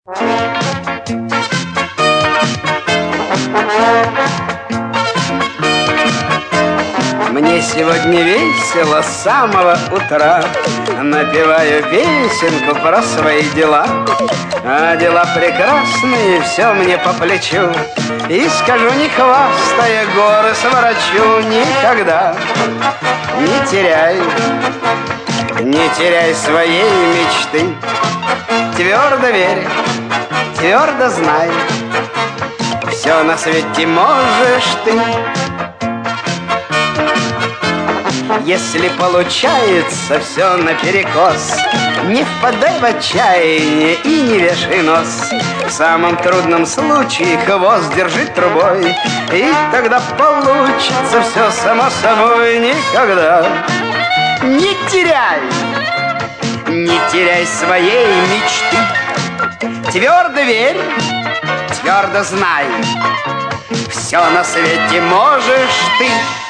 Мне сегодня весело с самого утра. Напеваю песенку про свои дела. А дела прекрасные, все мне по плечу. И скажу, не хвастая, горы сворочу. Никогда не теряй своей мечты. Твердо верь, твердо знай, все на свете можешь ты. Если получается все наперекос, не впадай в отчаяние и не вешай нос. В самом трудном случае хвост держи трубой, и тогда получится все само собой. Никогда не теряй своей мечты. Твердо верь, твердо знай, все на свете можешь ты.